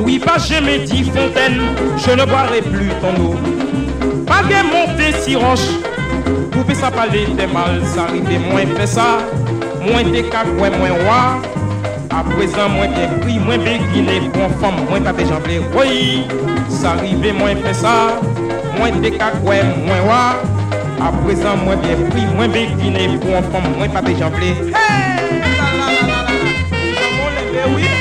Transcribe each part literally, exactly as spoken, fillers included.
oui, pas jamais dit fontaine, je ne boirai plus ton eau. Pas de monter si roche, couper ça parler des mal, ça arrive moins fait ça, moins des cacouets, moins roi. À présent, moins bien pris, moins béguiné, bon femme, moins pas des jambes, oui, ça arrive moins fait ça, moins des cacouets, moins roi. À présent, moins bien pris, moins béguiné, bon femme, moins pas des jambes, hey, la la la la la, comment les oui.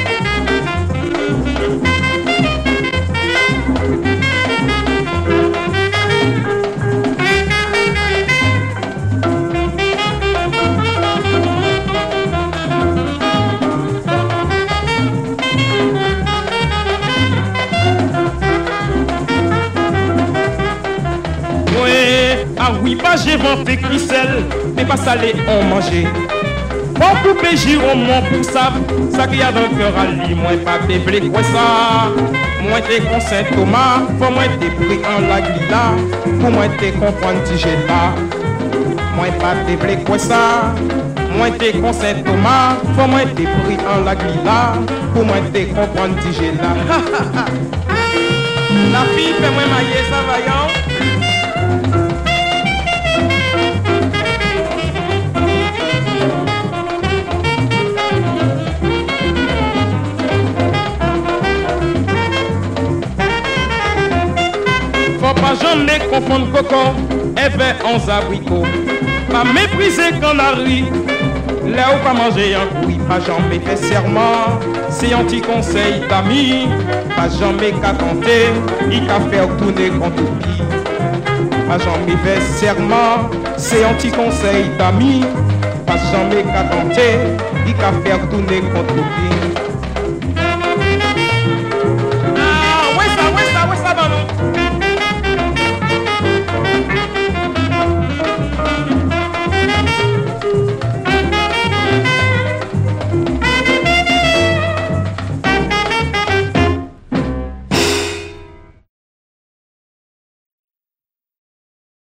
Ah oui, pas j'ai venté crissel, mais pas salé, on mangeait. Pour couper giron, mon pour ça, ça qu'il y a dans le cœur à lui, moi pas des blés, quoi ça. Moi t'es con Saint-Thomas, pour moi t'es pris en la glila, pour moi t'es comprendre si j'ai là. Moi pas des blés, quoi ça. Moi t'es con Saint-Thomas, pour moi t'es pris en la glila, pour moi t'es comprendre si j'ai là. La fille fait moi mailler, ça va y'en. Faut pas jamais confondre coco et fait onze abricots. Pas mépriser quand on arrive. Là où pas manger un couille, pas jamais fait serment. C'est un petit conseil d'amis. Pas jamais qu'à tenter, il qu'à faire tourner contre qui. Pas jamais fait serment. C'est un petit conseil d'amis. Pas jamais qu'à tenter, il qu'à faire tourner contre qui.